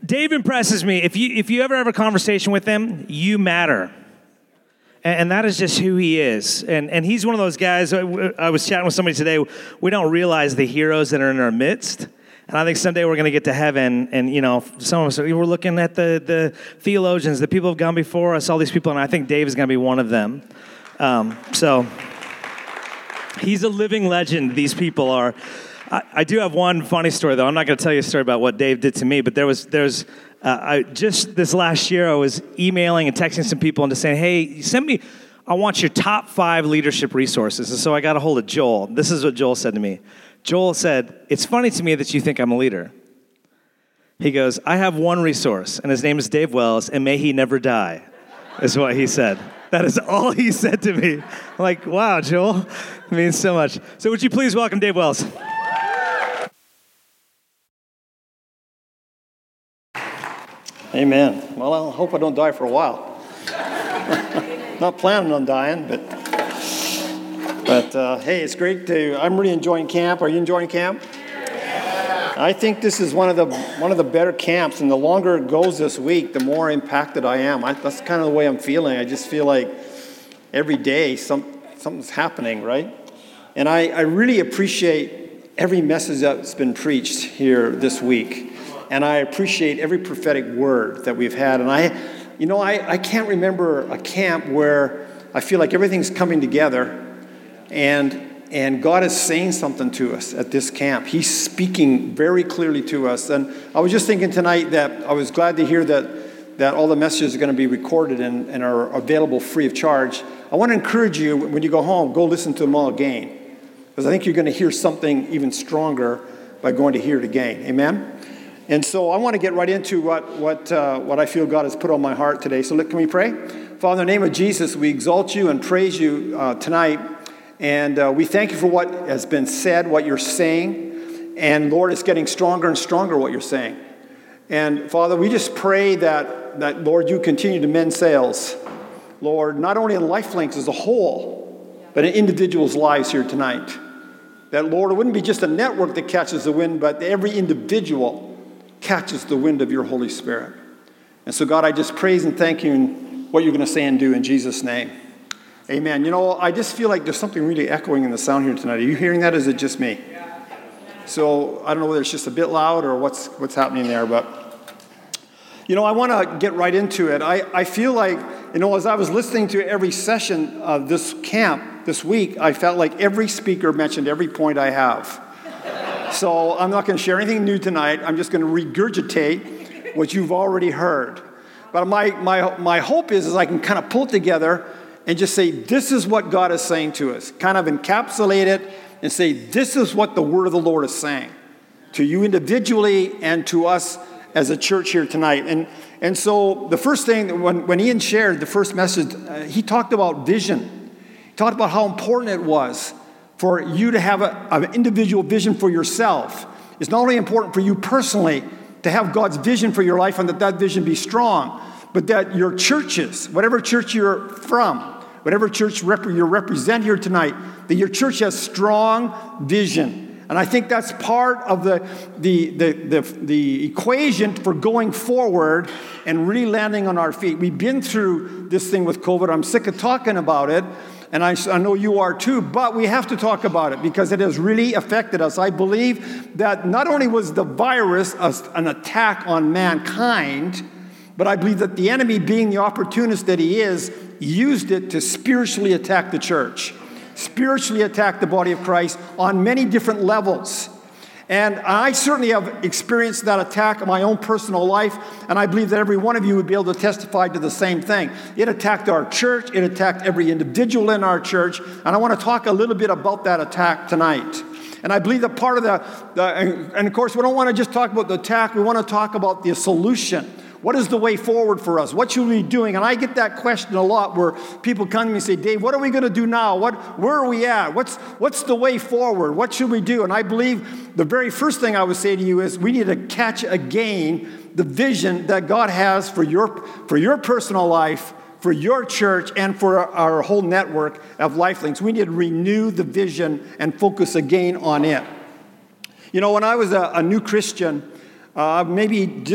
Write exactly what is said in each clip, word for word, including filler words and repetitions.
Dave impresses me. If you if you ever have a conversation with him, you matter. And, and that is just who he is. And and he's one of those guys, I, I was chatting with somebody today, we don't realize the heroes that are in our midst. And I think someday we're going to get to heaven, and, you know, some of us, we're looking at the, the theologians, the people who have gone before us, all these people, and I think Dave is going to be one of them. Um, so he's a living legend, these people are. I, I do have one funny story, though. I'm not going to tell you a story about what Dave did to me, but there was, there's, uh, I, just this last year, I was emailing and texting some people and just saying, hey, send me, I want your top five leadership resources. And so I got a hold of Joel. This is what Joel said to me. Joel said, it's funny to me that you think I'm a leader. He goes, I have one resource, and his name is Dave Wells, and may he never die, is what he said. That is all he said to me. I'm like, wow, Joel, it means so much. So would you please welcome Dave Wells? Amen. Well, I hope I don't die for a while. Not planning on dying, but... But, uh, hey, it's great to, I'm really enjoying camp. Are you enjoying camp? Yeah. I think this is one of the one of the better camps, and the longer it goes this week, the more impacted I am. I, that's kind of the way I'm feeling. I just feel like every day some, something's happening, right? And I, I really appreciate every message that's been preached here this week. And I appreciate every prophetic word that we've had. And I, you know, I, I can't remember a camp where I feel like everything's coming together. And and God is saying something to us at this camp. He's speaking very clearly to us. And I was just thinking tonight that I was glad to hear that, that all the messages are going to be recorded and, and are available free of charge. I want to encourage you, when you go home, go listen to them all again. Because I think you're going to hear something even stronger by going to hear it again. Amen? And so I want to get right into what, what, uh, what I feel God has put on my heart today. So look, can we pray? Father, in the name of Jesus, we exalt you and praise you uh, tonight. And uh, we thank you for what has been said, what you're saying. And Lord, it's getting stronger and stronger what you're saying. And Father, we just pray that, that Lord, you continue to mend sails. Lord, not only in LifeLinks as a whole, but in individuals' lives here tonight. That, Lord, it wouldn't be just a network that catches the wind, but every individual catches the wind of your Holy Spirit. And so, God, I just praise and thank you in what you're going to say and do in Jesus' name. Amen. You know, I just feel like there's something really echoing in the sound here tonight. Are you hearing that, or is it just me? So I don't know whether it's just a bit loud or what's what's happening there, but, you know, I want to get right into it. I, I feel like, you know, as I was listening to every session of this camp this week, I felt like every speaker mentioned every point I have. So I'm not going to share anything new tonight. I'm just going to regurgitate what you've already heard. But my my my hope is, is I can kind of pull it together and just say, this is what God is saying to us. Kind of encapsulate it and say, this is what the word of the Lord is saying to you individually and to us as a church here tonight. And and so the first thing, when, when Ian shared the first message, uh, he talked about vision. He talked about how important it was for you to have a, an individual vision for yourself. It's not only important for you personally to have God's vision for your life and that that vision be strong, but that your churches, whatever church you're from, whatever church rep- you represent here tonight, that your church has strong vision. And I think that's part of the, the, the, the, the equation for going forward and really landing on our feet. We've been through this thing with COVID. I'm sick of talking about it, and I, I know you are too, but we have to talk about it because it has really affected us. I believe that not only was the virus a, an attack on mankind, but I believe that the enemy, being the opportunist that he is, used it to spiritually attack the church, spiritually attack the body of Christ on many different levels. And I certainly have experienced that attack in my own personal life, and I believe that every one of you would be able to testify to the same thing. It attacked our church, it attacked every individual in our church, and I want to talk a little bit about that attack tonight. And I believe that part of the, the and, and of course, we don't want to just talk about the attack, we want to talk about the solution. What is the way forward for us? What should we be doing? And I get that question a lot where people come to me and say, Dave, what are we going to do now? What, where are we at? What's, what's the way forward? What should we do? And I believe the very first thing I would say to you is we need to catch again the vision that God has for your, for your personal life, for your church, and for our, our whole network of LifeLinks. We need to renew the vision and focus again on it. You know, when I was a, a new Christian, uh, maybe just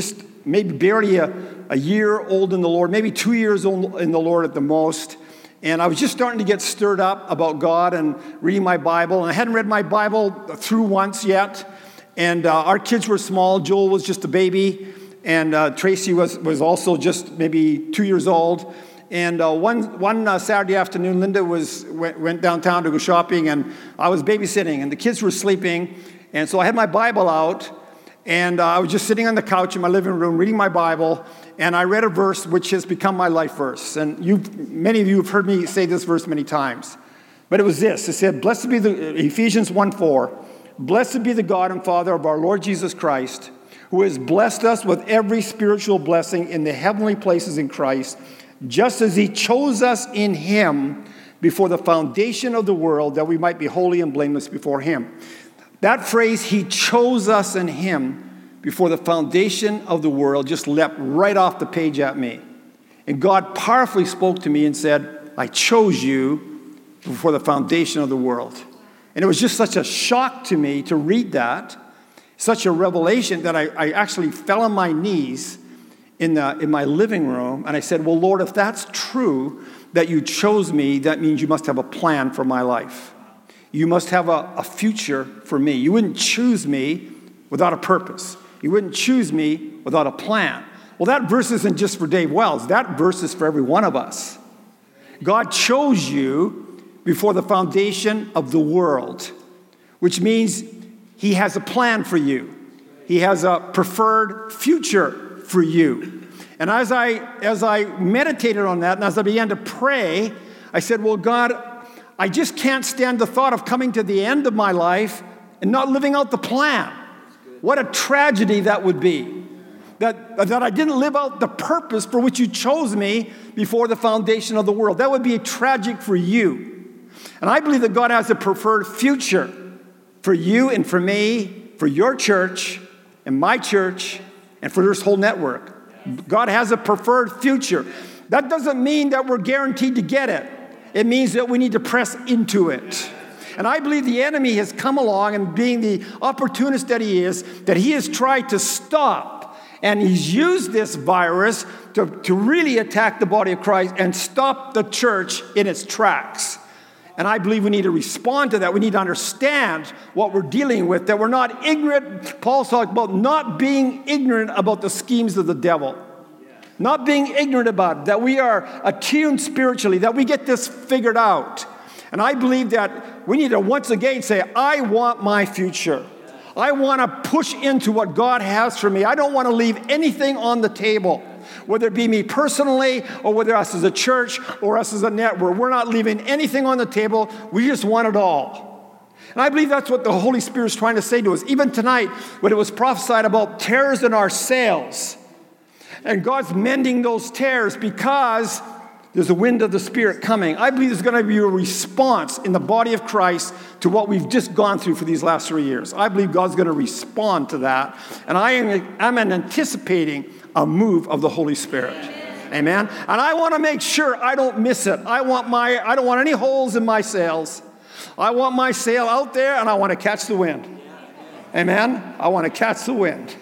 maybe barely a, a year old in the Lord, maybe two years old in the Lord at the most. And I was just starting to get stirred up about God and reading my Bible. And I hadn't read my Bible through once yet. And uh, our kids were small. Joel was just a baby. And uh, Tracy was, was also just maybe two years old. And uh, one one uh, Saturday afternoon, Linda was went, went downtown to go shopping. And I was babysitting. And the kids were sleeping. And so I had my Bible out. And uh, I was just sitting on the couch in my living room reading my Bible. And I read a verse which has become my life verse. And you, many of you have heard me say this verse many times. But it was this. It said, blessed be the, Ephesians one four, blessed be the God and Father of our Lord Jesus Christ, who has blessed us with every spiritual blessing in the heavenly places in Christ, just as he chose us in him before the foundation of the world, that we might be holy and blameless before him. That phrase, he chose us in him before the foundation of the world, just leapt right off the page at me. And God powerfully spoke to me and said, I chose you before the foundation of the world. And it was just such a shock to me to read that, such a revelation, that I, I actually fell on my knees in, the, in my living room. And I said, well, Lord, if that's true, that you chose me, that means you must have a plan for my life. You must have a, a future for me. You wouldn't choose me without a purpose. You wouldn't choose me without a plan. Well, that verse isn't just for Dave Wells. That verse is for every one of us. God chose you before the foundation of the world, which means he has a plan for you. He has a preferred future for you. And as I, as I meditated on that, and as I began to pray, I said, well, God, I just can't stand the thought of coming to the end of my life and not living out the plan. What a tragedy that would be, that, that I didn't live out the purpose for which you chose me before the foundation of the world. That would be tragic for you. And I believe that God has a preferred future for you and for me, for your church and my church, and for this whole network. God has a preferred future. That doesn't mean that we're guaranteed to get it. It means that we need to press into it. And I believe the enemy has come along, and being the opportunist that he is, that he has tried to stop. And he's used this virus to, to really attack the body of Christ and stop the church in its tracks. And I believe we need to respond to that. We need to understand what we're dealing with, that we're not ignorant. Paul's talking about not being ignorant about the schemes of the devil. Not being ignorant about it, that we are attuned spiritually, that we get this figured out. And I believe that we need to once again say, I want my future. I want to push into what God has for me. I don't want to leave anything on the table, whether it be me personally or whether us as a church or us as a network. We're not leaving anything on the table. We just want it all. And I believe that's what the Holy Spirit is trying to say to us. Even tonight, when it was prophesied about tears in our sails, and God's mending those tears because there's a wind of the Spirit coming. I believe there's going to be a response in the body of Christ to what we've just gone through for these last three years. I believe God's going to respond to that. And I am I'm anticipating a move of the Holy Spirit. Amen. Amen. And I want to make sure I don't miss it. I want my I don't want any holes in my sails. I want my sail out there, and I want to catch the wind. Amen. I want to catch the wind.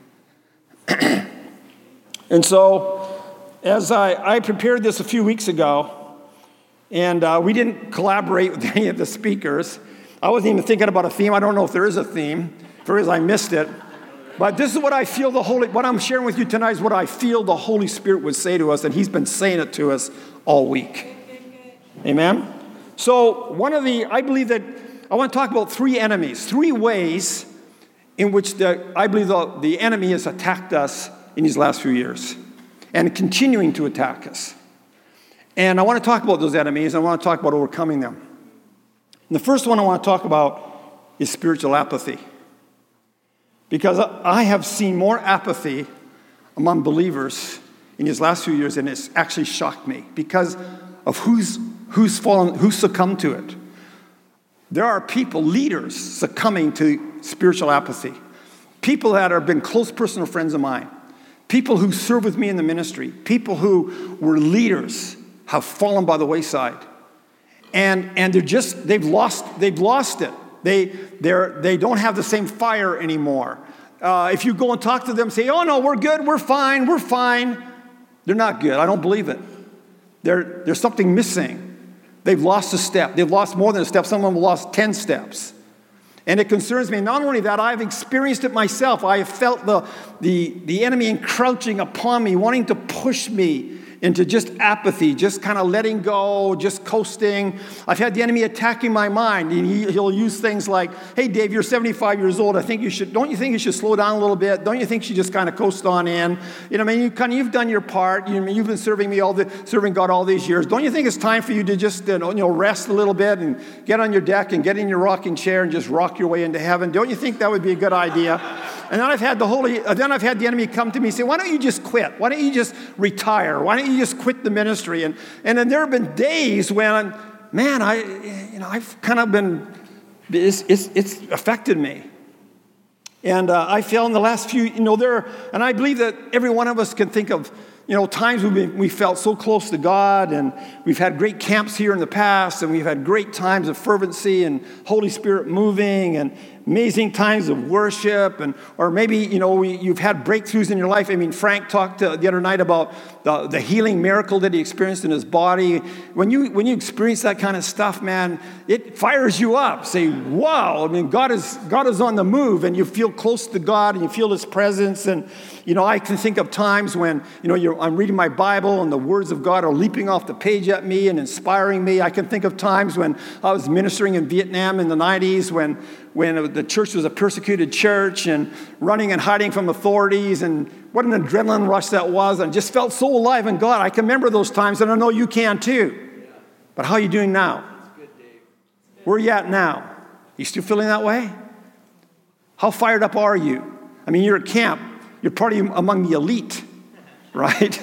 And so, as I, I prepared this a few weeks ago, and uh, we didn't collaborate with any of the speakers. I wasn't even thinking about a theme. I don't know if there is a theme. If there is, I missed it. But this is what I feel the Holy, what I'm sharing with you tonight is what I feel the Holy Spirit would say to us, and he's been saying it to us all week. Amen? So one of the, I believe that, I want to talk about three enemies, three ways in which the, I believe the, the enemy has attacked us in these last few years and continuing to attack us. And I want to talk about those enemies. I want to talk about overcoming them. And the first one I want to talk about is spiritual apathy. Because I have seen more apathy among believers in these last few years, and it's actually shocked me because of who's, who's fallen, who's succumbed to it. There are people, leaders, succumbing to spiritual apathy. People that have been close personal friends of mine. People who serve with me in the ministry, people who were leaders have fallen by the wayside. And, and they're just, they've lost, they've lost it. They, they're, they don't have the same fire anymore. Uh, if you go and talk to them, say, oh, no, we're good, we're fine, we're fine. They're not good. I don't believe it. There, there's something missing. They've lost a step. They've lost more than a step. Some of them have lost ten steps. And it concerns me. Not only that, I've experienced it myself. I have felt the, the, the enemy encroaching upon me, wanting to push me into just apathy, just kind of letting go, just coasting. I've had the enemy attacking my mind, and he, he'll use things like, hey, Dave, you're seventy-five years old. I think you should, don't you think you should slow down a little bit? Don't you think you should just kind of coast on in? You know, I mean, you kind of, you've done your part. You, you've been serving me all the, serving God all these years. Don't you think it's time for you to just, you know, rest a little bit and get on your deck and get in your rocking chair and just rock your way into heaven? Don't you think that would be a good idea? And then I've had the Holy, then I've had the enemy come to me and say, why don't you just quit? Why don't you just retire? Why don't you just quit the ministry? And and then there have been days when, man, I, you know, I've kind of been, it's it's, it's affected me. And uh, I feel in the last few, you know, there, and I believe that every one of us can think of, you know, times we've been, we felt so close to God, and we've had great camps here in the past, and we've had great times of fervency and Holy Spirit moving, and amazing times of worship, and or maybe, you know, we, you've had breakthroughs in your life. I mean, Frank talked uh, the other night about the, the healing miracle that he experienced in his body. When you when you experience that kind of stuff, man, it fires you up. Say, wow, I mean, God is God is on the move, and you feel close to God, and you feel His presence. And, you know, I can think of times when, you know, you're, I'm reading my Bible, and the words of God are leaping off the page at me and inspiring me. I can think of times when I was ministering in Vietnam in the nineties, when when the church was a persecuted church, and running and hiding from authorities, and what an adrenaline rush that was. And just felt so alive in God. I can remember those times, and I know you can too. But how are you doing now? Where are you at now? You still feeling that way? How fired up are you? I mean, you're at camp. You're probably among the elite, right?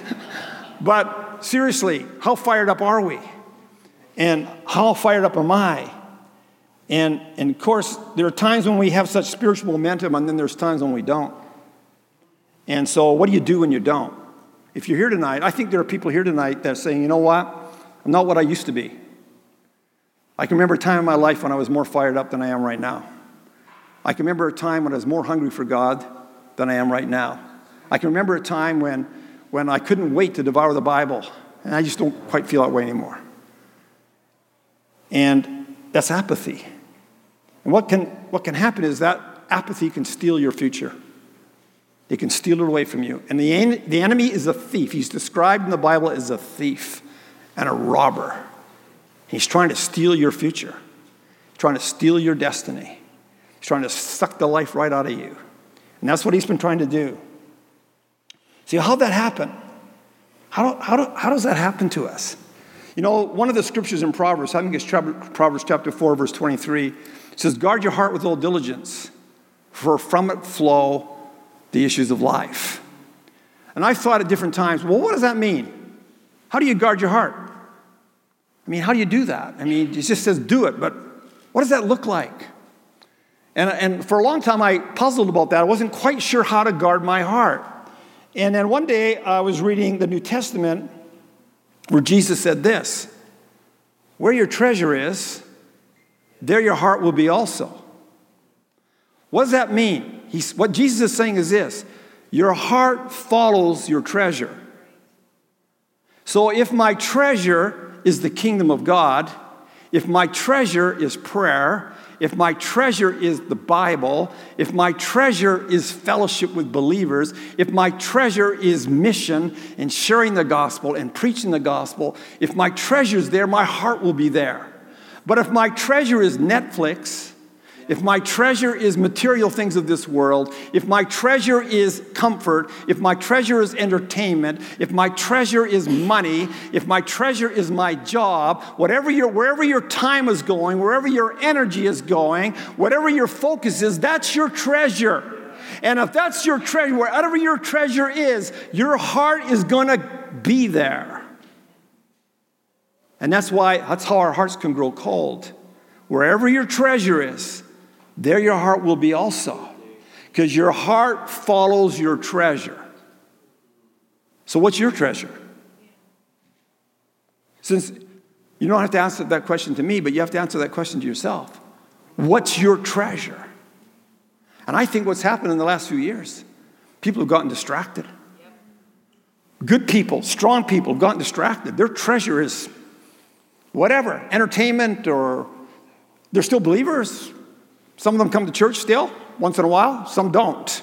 But seriously, how fired up are we? And how fired up am I? And, and of course, there are times when we have such spiritual momentum, and then there's times when we don't. And so what do you do when you don't? If you're here tonight, I think there are people here tonight that are saying, you know what? I'm not what I used to be. I can remember a time in my life when I was more fired up than I am right now. I can remember a time when I was more hungry for God than I am right now. I can remember a time when, when I couldn't wait to devour the Bible, and I just don't quite feel that way anymore. And that's apathy. And what can, what can happen is that apathy can steal your future. It can steal it away from you. And the, en- the enemy is a thief. He's described in the Bible as a thief and a robber. He's trying to steal your future. He's trying to steal your destiny. He's trying to suck the life right out of you. And that's what he's been trying to do. See, how'd that happen? How, do, how, do, how does that happen to us? You know, one of the scriptures in Proverbs, I think it's Proverbs chapter four, verse twenty-three, it says, guard your heart with all diligence, for from it flow the issues of life. And I've thought at different times, well, what does that mean? How do you guard your heart? I mean, how do you do that? I mean, it just says do it, but what does that look like? And, and for a long time, I puzzled about that. I wasn't quite sure how to guard my heart. And then one day, I was reading the New Testament, where Jesus said this, where your treasure is, there your heart will be also. What does that mean? He's, what Jesus is saying is this, your heart follows your treasure. So if my treasure is the kingdom of God, if my treasure is prayer, if my treasure is the Bible, if my treasure is fellowship with believers, if my treasure is mission and sharing the gospel and preaching the gospel, if my treasure is there, my heart will be there. But if my treasure is Netflix, if my treasure is material things of this world, if my treasure is comfort, if my treasure is entertainment, if my treasure is money, if my treasure is my job, whatever your, wherever your time is going, wherever your energy is going, whatever your focus is, that's your treasure. And if that's your treasure, wherever your treasure is, your heart is going to be there. And that's why, that's how our hearts can grow cold. Wherever your treasure is, there your heart will be also. Because your heart follows your treasure. So what's your treasure? Since you don't have to answer that question to me, but you have to answer that question to yourself. What's your treasure? And I think what's happened in the last few years, people have gotten distracted. Good people, strong people have gotten distracted. Their treasure is whatever, entertainment, or they're still believers. Some of them come to church still, once in a while. Some don't.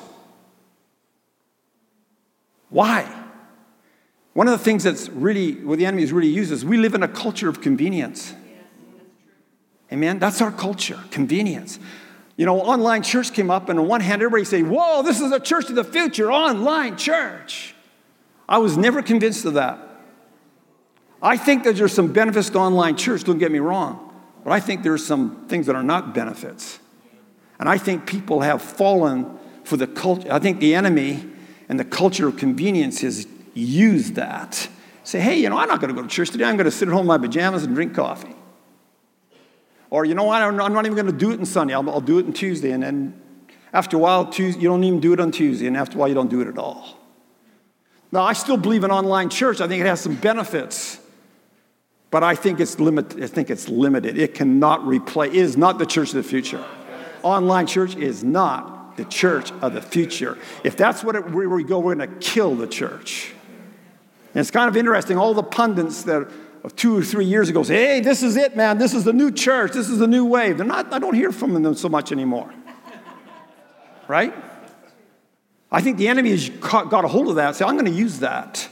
Why? One of the things that's really, what the enemy has really used is we live in a culture of convenience. Amen? That's our culture, convenience. You know, online church came up, and on one hand, everybody say, whoa, this is a church of the future, online church. I was never convinced of that. I think that there's some benefits to online church, don't get me wrong, but I think there's some things that are not benefits. And I think people have fallen for the culture. I think the enemy and the culture of convenience has used that. Say, hey, you know, I'm not going to go to church today. I'm going to sit at home in my pajamas and drink coffee. Or, you know what, I'm not even going to do it on Sunday. I'll, I'll do it on Tuesday. And then after a while, Tuesday, you don't even do it on Tuesday. And after a while, you don't do it at all. Now, I still believe in online church. I think it has some benefits. But I think it's limited. I think it's limited. It cannot replace. It is not the church of the future. Online church is not the church of the future. If that's what it, where we go, we're going to kill the church. And it's kind of interesting. All the pundits that two or three years ago say, "Hey, this is it, man. This is the new church. This is the new wave." They're not. I don't hear from them so much anymore. Right? I think the enemy has got a hold of that and say, I'm going to use that.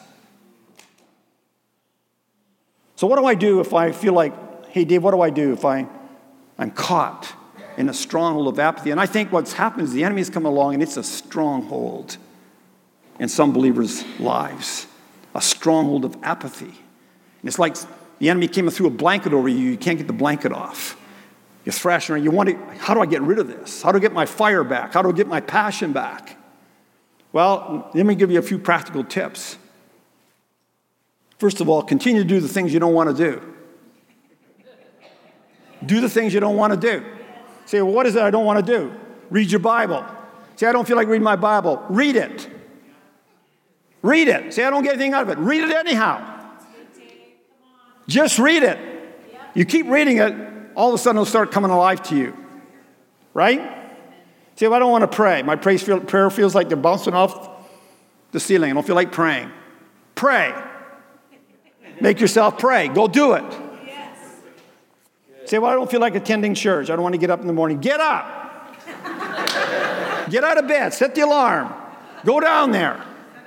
So what do I do if I feel like, hey, Dave, what do I do if I, I'm caught in a stronghold of apathy? And I think what's happened is the enemy's come along and it's a stronghold in some believers' lives. A stronghold of apathy. And it's like the enemy came and threw a blanket over you. You can't get the blanket off. You're thrashing around. You want to, how do I get rid of this? How do I get my fire back? How do I get my passion back? Well, let me give you a few practical tips. First of all, continue to do the things you don't want to do. Do the things you don't want to do. Say, well, what is it I don't want to do? Read your Bible. Say, I don't feel like reading my Bible. Read it. Read it. Say, I don't get anything out of it. Read it anyhow. Just read it. You keep reading it, all of a sudden it'll start coming alive to you. Right? Say, well, I don't want to pray. My prayer feels like they're bouncing off the ceiling. I don't feel like praying. Pray. Make yourself pray. Go do it. Say, well, I don't feel like attending church. I don't want to get up in the morning. Get up. Get out of bed. Set the alarm. Go down there.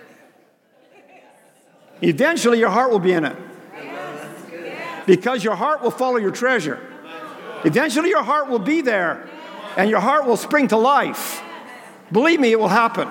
Eventually, your heart will be in it. Because your heart will follow your treasure. Eventually, your heart will be there. And your heart will spring to life. Believe me, it will happen.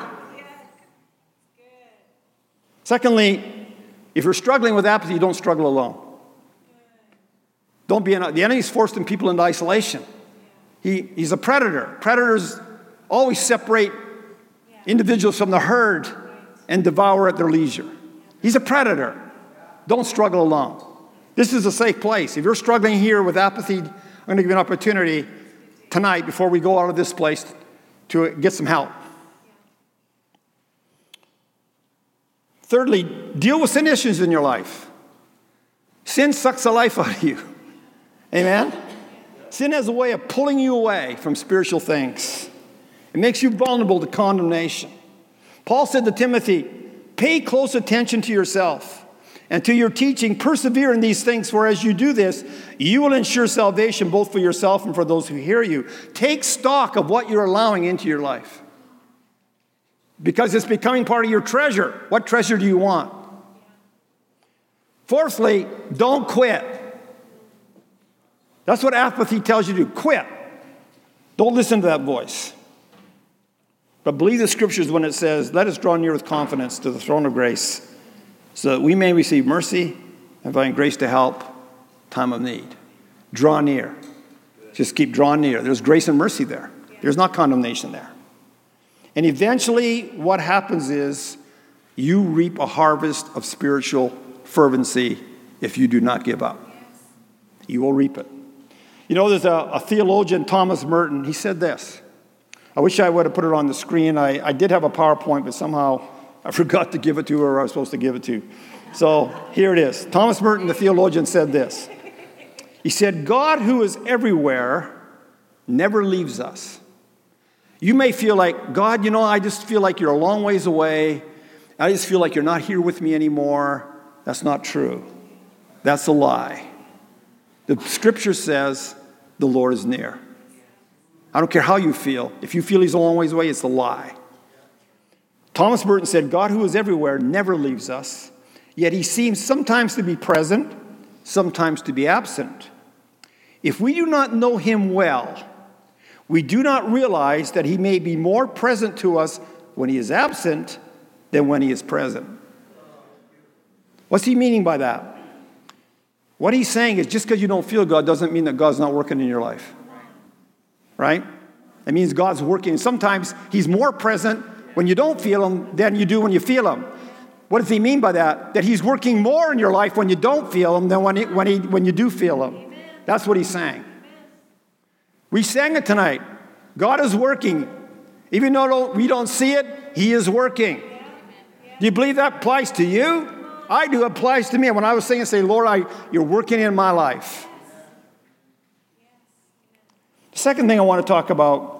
Secondly, if you're struggling with apathy, don't struggle alone. Don't be in, the enemy's forcing people into isolation. He, he's a predator. Predators always separate individuals from the herd and devour at their leisure. He's a predator. Don't struggle alone. This is a safe place. If you're struggling here with apathy, I'm going to give you an opportunity tonight before we go out of this place to get some help. Thirdly, deal with sin issues in your life. Sin sucks the life out of you. Amen? Sin has a way of pulling you away from spiritual things. It makes you vulnerable to condemnation. Paul said to Timothy, pay close attention to yourself and to your teaching. Persevere in these things, for as you do this, you will ensure salvation both for yourself and for those who hear you. Take stock of what you're allowing into your life, because it's becoming part of your treasure. What treasure do you want? Fourthly, don't quit. That's what apathy tells you to do. Quit. Don't listen to that voice. But believe the scriptures when it says, let us draw near with confidence to the throne of grace, so that we may receive mercy and find grace to help time of need. Draw near. Just keep drawing near. There's grace and mercy there. There's not condemnation there. And eventually what happens is you reap a harvest of spiritual fervency if you do not give up. You will reap it. You know, there's a, a theologian, Thomas Merton. He said this. I wish I would have put it on the screen. I, I did have a PowerPoint, but somehow I forgot to give it to whoever I was supposed to give it to. So here it is. Thomas Merton, the theologian, said this. He said, God, who is everywhere, never leaves us. You may feel like, God, you know, I just feel like you're a long ways away. I just feel like you're not here with me anymore. That's not true. That's a lie. The scripture says the Lord is near. I don't care how you feel. If you feel he's a long ways away, it's a lie. Thomas Merton said, God, who is everywhere, never leaves us, yet he seems sometimes to be present, sometimes to be absent. If we do not know him well, we do not realize that he may be more present to us when he is absent than when he is present. What's he meaning by that? What he's saying is just because you don't feel God doesn't mean that God's not working in your life. Right? It means God's working. Sometimes he's more present when you don't feel him than you do when you feel him. What does he mean by that? That he's working more in your life when you don't feel him than when, he, when, he, when you do feel him. That's what he's saying. We sang it tonight. God is working. Even though we don't see it, he is working. Do you believe that applies to you? I do. It applies to me. When I was singing, say, Lord, I, you're working in my life. The second thing I want to talk about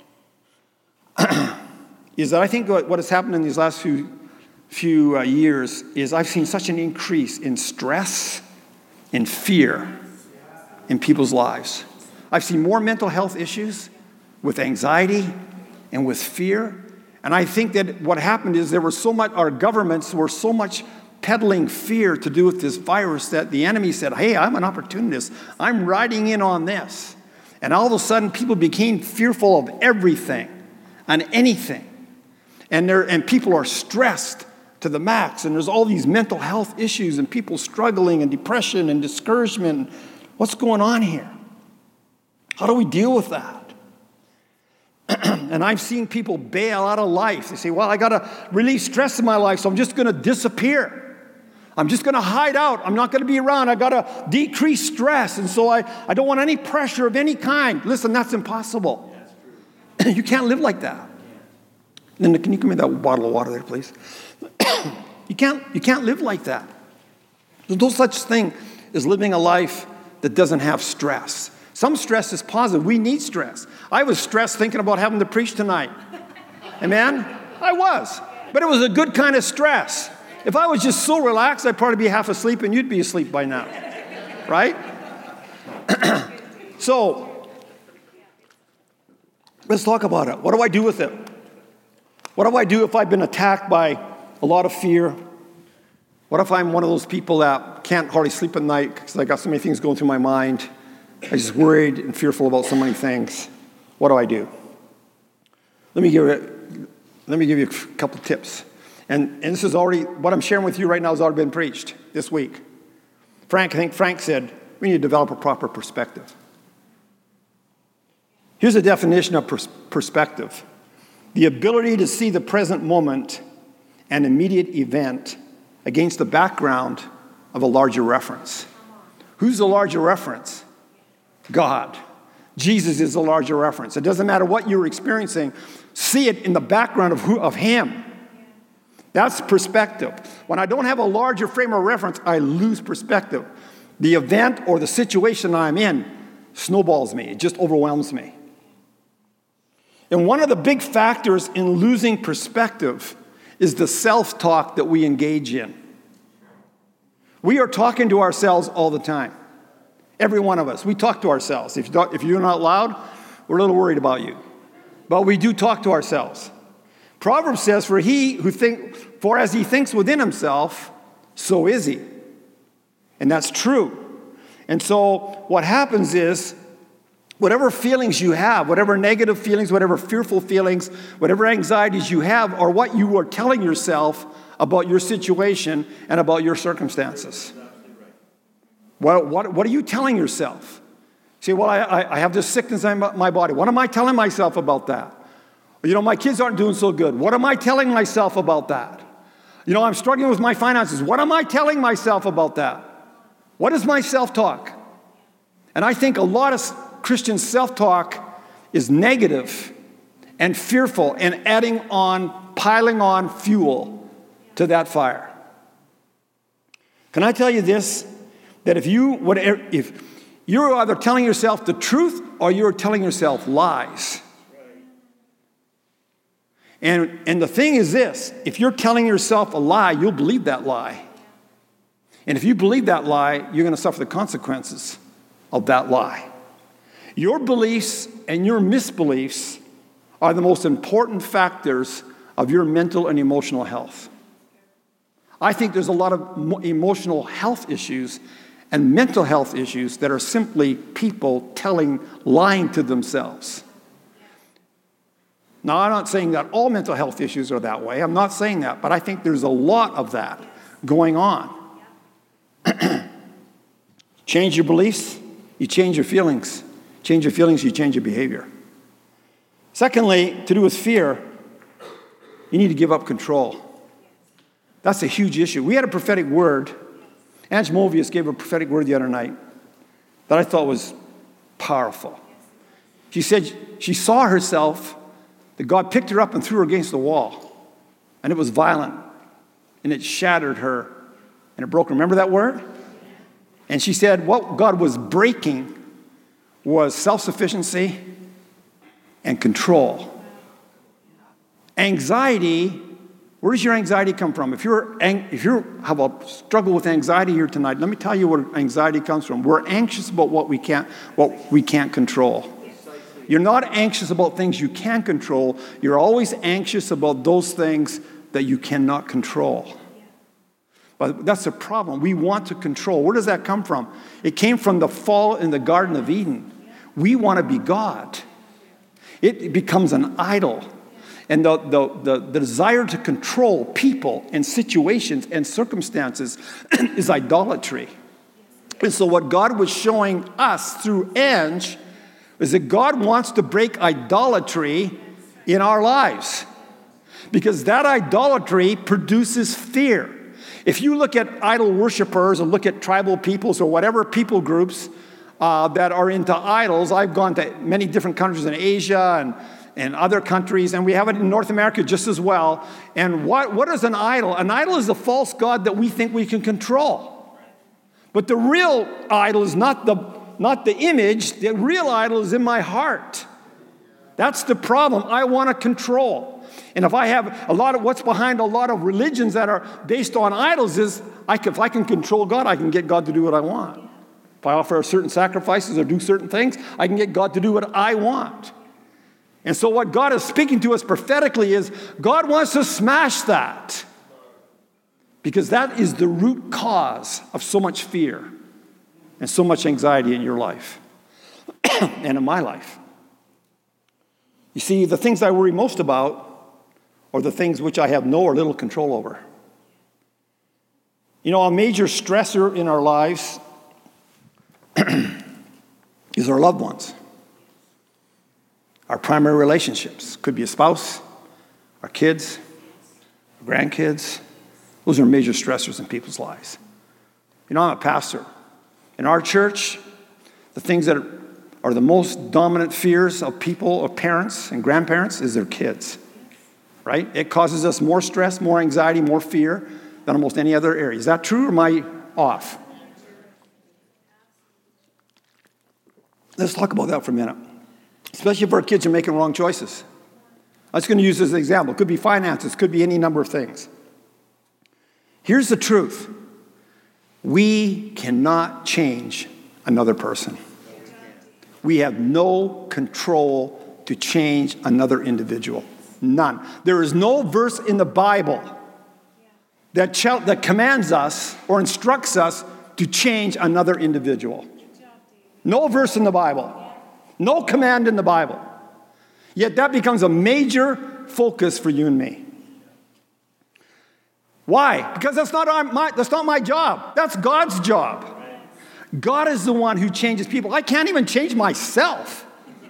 is that I think what has happened in these last few, few uh, years is I've seen such an increase in stress and fear in people's lives. I've seen more mental health issues with anxiety and with fear. And I think that what happened is there was so much, our governments were so much peddling fear to do with this virus that the enemy said, hey, I'm an opportunist. I'm riding in on this. And all of a sudden, people became fearful of everything and anything. And, and people are stressed to the max. And there's all these mental health issues and people struggling and depression and discouragement. What's going on here? How do we deal with that? And I've seen people bail out of life. They say, well, I got to relieve stress in my life, so I'm just going to disappear. I'm just going to hide out. I'm not going to be around. I got to decrease stress. And so I, I don't want any pressure of any kind. Listen, that's impossible. Yeah, you can't live like that. Linda, can you give me that bottle of water there, please? you can't, you can't live like that. There's no such thing as living a life that doesn't have stress. Some stress is positive. We need stress. I was stressed thinking about having to preach tonight. Amen? I was. But it was a good kind of stress. If I was just so relaxed, I'd probably be half asleep and you'd be asleep by now. Right? So, let's talk about it. What do I do with it? What do I do if I've been attacked by a lot of fear? What if I'm one of those people that can't hardly sleep at night because I got so many things going through my mind? I'm just worried and fearful about so many things. What do I do? Let me give you, let me give you a couple of tips. And, and this is already, what I'm sharing with you right now has already been preached this week. Frank, I think Frank said, we need to develop a proper perspective. Here's a definition of pers- perspective. The ability to see the present moment and immediate event against the background of a larger reference. Who's the larger reference? God. Jesus is the larger reference. It doesn't matter what you're experiencing. See it in the background of who, of Him. That's perspective. When I don't have a larger frame of reference, I lose perspective. The event or the situation I'm in snowballs me. It just overwhelms me. And one of the big factors in losing perspective is the self-talk that we engage in. We are talking to ourselves all the time. Every one of us. We talk to ourselves. If you're not loud, we're a little worried about you. But we do talk to ourselves. Proverbs says, for he who think, for as he thinks within himself, so is he. And that's true. And so what happens is, whatever feelings you have, whatever negative feelings, whatever fearful feelings, whatever anxieties you have, are what you are telling yourself about your situation and about your circumstances. What, what, what are you telling yourself? Say, well, I, I have this sickness in my body. What am I telling myself about that? You know, my kids aren't doing so good. What am I telling myself about that? You know, I'm struggling with my finances. What am I telling myself about that? What is my self-talk? And I think a lot of Christian self-talk is negative and fearful and adding on, piling on fuel to that fire. Can I tell you this? That if you, whatever, if you're either telling yourself the truth or you're telling yourself lies. And, and the thing is this, if you're telling yourself a lie, you'll believe that lie. And if you believe that lie, you're going to suffer the consequences of that lie. Your beliefs and your misbeliefs are the most important factors of your mental and emotional health. I think there's a lot of emotional health issues and mental health issues that are simply people telling, lying to themselves. Now, I'm not saying that all mental health issues are that way. I'm not saying that, but I think there's a lot of that going on. Change your beliefs, you change your feelings. Change your feelings, you change your behavior. Secondly, to do with fear, you need to give up control. That's a huge issue. We had a prophetic word. Ange Movius gave a prophetic word the other night that I thought was powerful. She said she saw herself, that God picked her up and threw her against the wall. And it was violent. And it shattered her. And it broke her. Remember that word? And she said what God was breaking was self-sufficiency and control. Anxiety, where does your anxiety come from? If you're if you have a struggle with anxiety here tonight, let me tell you where anxiety comes from. We're anxious about what we can't what we can't control. You're not anxious about things you can control. You're always anxious about those things that you cannot control. But that's the problem. We want to control. Where does that come from? It came from the fall in the Garden of Eden. We want to be God. It becomes an idol. And the, the, the, the desire to control people and situations and circumstances is idolatry. And so what God was showing us through Ange is that God wants to break idolatry in our lives. Because that idolatry produces fear. If you look at idol worshipers or look at tribal peoples or whatever people groups uh, that are into idols, I've gone to many different countries in Asia and, and other countries, and we have it in North America just as well. And what, what is an idol? An idol is a false god that we think we can control. But the real idol is not the, not the image. The real idol is in my heart. That's the problem. I want to control. And if I have a lot of what's behind a lot of religions that are based on idols is I can, if I can control God, I can get God to do what I want. If I offer certain sacrifices or do certain things, I can get God to do what I want. And so what God is speaking to us prophetically is God wants to smash that. Because that is the root cause of so much fear and so much anxiety in your life and in my life. You see, the things I worry most about are the things which I have no or little control over. You know, a major stressor in our lives is our loved ones. Our primary relationships. Could be a spouse, our kids, our grandkids. Those are major stressors in people's lives. You know, I'm a pastor. In our church, the things that are, are the most dominant fears of people, of parents and grandparents, is their kids. Right? It causes us more stress, more anxiety, more fear than almost any other area. Is that true or am I off? Let's talk about that for a minute. Especially if our kids are making wrong choices. I'm just going to use this as an example. It could be finances. It could be any number of things. Here's the truth. We cannot change another person. We have no control to change another individual. None. There is no verse in the Bible that, ch- that commands us or instructs us to change another individual. No verse in the Bible. No command in the Bible. Yet that becomes a major focus for you and me. Why? Because that's not our, my, that's not my job. That's God's job. God is the one who changes people. I can't even change myself.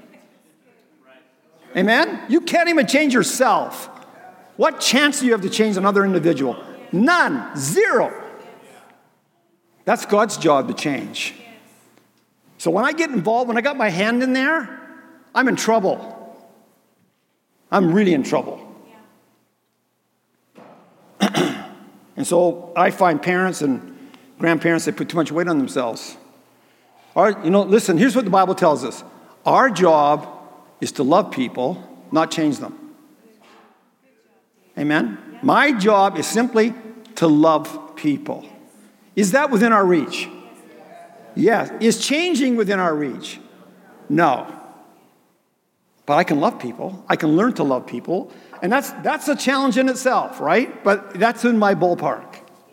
Amen? You can't even change yourself. What chance do you have to change another individual? None. Zero. That's God's job to change. So when I get involved, when I got my hand in there, I'm in trouble. I'm really in trouble. And so I find parents and grandparents, they put too much weight on themselves. All right, you know, listen, here's what the Bible tells us. Our job is to love people, not change them. Amen? My job is simply to love people. Is that within our reach? Yes. Is changing within our reach? No. But I can love people. I can learn to love people. And that's that's a challenge in itself, right? But that's in my ballpark.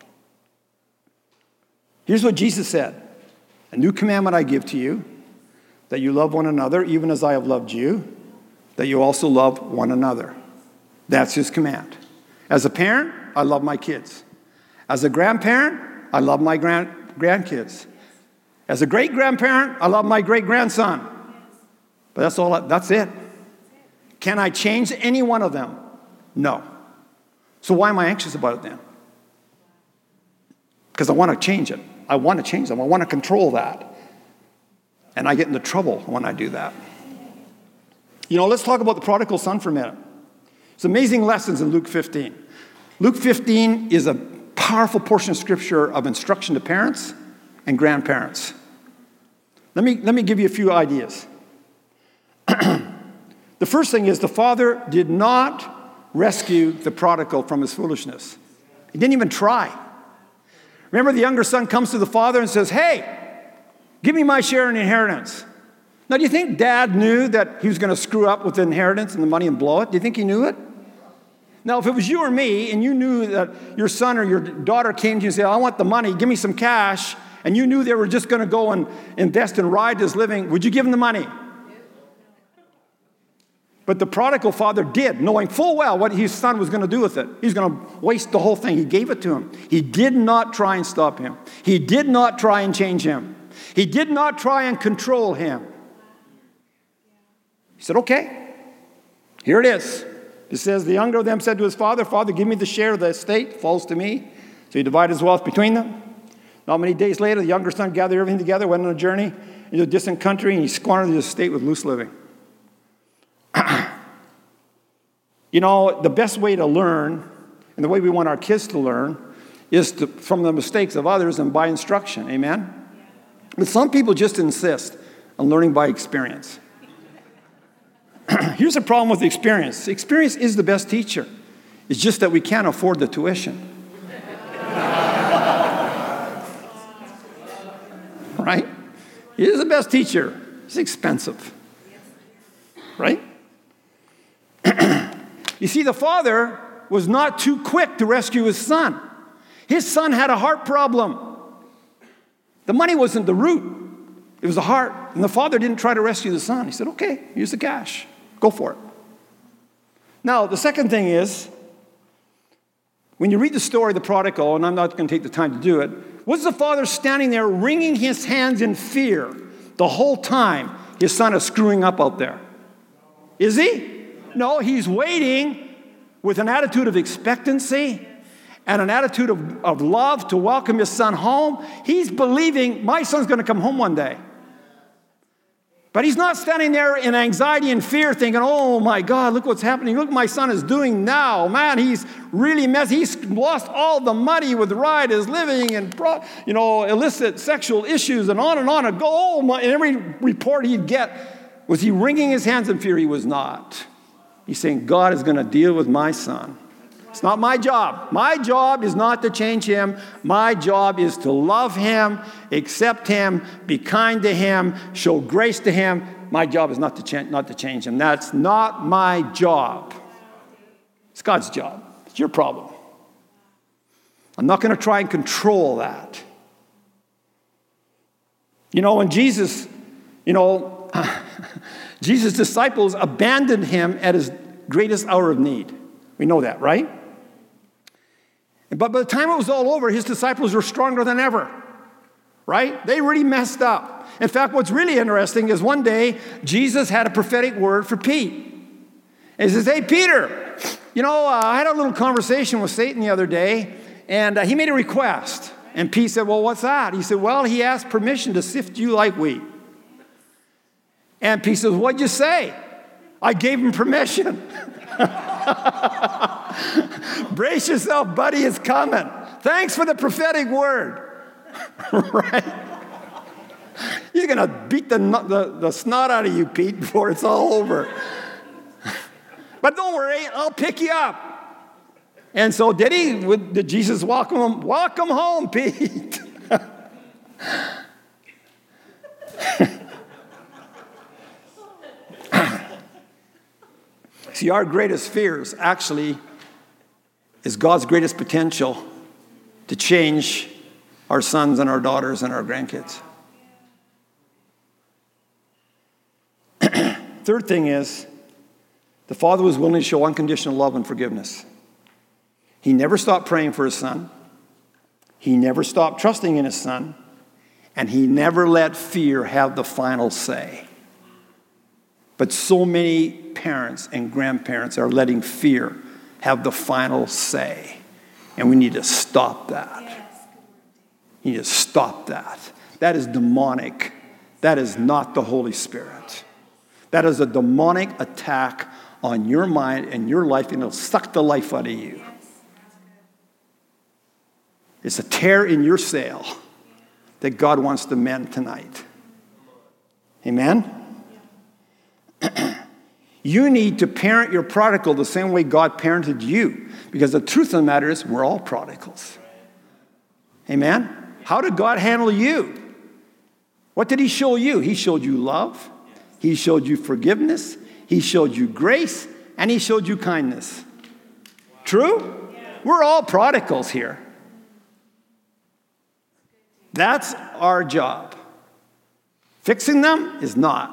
Here's what Jesus said. A new commandment I give to you, that you love one another, even as I have loved you, that you also love one another. That's his command. As a parent, I love my kids. As a grandparent, I love my grand grandkids. As a great-grandparent, I love my great-grandson. But that's all. That's it. Can I change any one of them? No. So why am I anxious about it then? Because I want to change it. I want to change them. I want to control that. And I get into trouble when I do that. You know, let's talk about the prodigal son for a minute. It's amazing lessons in Luke fifteen. Luke fifteen is a powerful portion of Scripture of instruction to parents and grandparents. Let me, let me give you a few ideas. The first thing is the father did not rescue the prodigal from his foolishness. He didn't even try. Remember, the younger son comes to the father and says, hey, give me my share in the inheritance. Now, do you think dad knew that he was going to screw up with the inheritance and the money and blow it? Do you think he knew it? Now, if it was you or me and you knew that your son or your daughter came to you and said, I want the money, give me some cash, and you knew they were just going to go and invest in riotous living, would you give them the money? But the prodigal father did, knowing full well what his son was going to do with it. He's going to waste the whole thing. He gave it to him. He did not try and stop him. He did not try and change him. He did not try and control him. He said, okay, here it is. It says, the younger of them said to his father, Father, give me the share of the estate. It falls to me. So he divided his wealth between them. Not many days later, the younger son gathered everything together, went on a journey into a distant country, and he squandered his estate with loose living. You know, the best way to learn, and the way we want our kids to learn, is to, from the mistakes of others and by instruction. Amen? But some people just insist on learning by experience. Here's the problem with experience. Experience is the best teacher. It's just that we can't afford the tuition. Right? It is the best teacher. It's expensive. Right? You see, the father was not too quick to rescue his son. His son had a heart problem. The money wasn't the root. It was the heart. And the father didn't try to rescue the son. He said, okay, here's the cash. Go for it. Now, the second thing is, when you read the story of the prodigal, and I'm not going to take the time to do it, was the father standing there wringing his hands in fear the whole time his son is screwing up out there? Is he? No, he's waiting with an attitude of expectancy and an attitude of, of love to welcome his son home. He's believing my son's going to come home one day. But he's not standing there in anxiety and fear thinking, oh my God, look what's happening. Look what my son is doing now. Man, he's really messy. He's lost all the money with riotous living and, you know, illicit sexual issues and on and on. And go, oh my, and every report he'd get, was he wringing his hands in fear? He was not. He's saying, God is going to deal with my son. It's not my job. My job is not to change him. My job is to love him, accept him, be kind to him, show grace to him. My job is not to change, not to change him. That's not my job. It's God's job. It's your problem. I'm not going to try and control that. You know, when Jesus, you know, Jesus' disciples abandoned him at his greatest hour of need. We know that, right? But by the time it was all over, his disciples were stronger than ever, right? They really messed up. In fact, what's really interesting is one day, Jesus had a prophetic word for Pete. And he says, hey, Peter, you know, uh, I had a little conversation with Satan the other day, and uh, he made a request. And Pete said, well, what's that? He said, well, he asked permission to sift you like wheat. And Pete says, what'd you say? I gave him permission. Brace yourself, buddy, it's coming. Thanks for the prophetic word. Right? He's going to beat the, the, the snot out of you, Pete, before it's all over. But don't worry, I'll pick you up. And so did he? Would, did Jesus welcome him? Welcome home, Pete. See, our greatest fears actually is God's greatest potential to change our sons and our daughters and our grandkids. Third thing is, the Father was willing to show unconditional love and forgiveness. He never stopped praying for his son. He never stopped trusting in his son. And he never let fear have the final say. But so many parents and grandparents are letting fear have the final say. And we need to stop that. We need to stop that. That is demonic. That is not the Holy Spirit. That is a demonic attack on your mind and your life, and it'll suck the life out of you. It's a tear in your sail that God wants to mend tonight. Amen? You need to parent your prodigal the same way God parented you. Because the truth of the matter is, we're all prodigals. Amen? How did God handle you? What did he show you? He showed you love. He showed you forgiveness. He showed you grace. And he showed you kindness. True? We're all prodigals here. That's our job. Fixing them is not.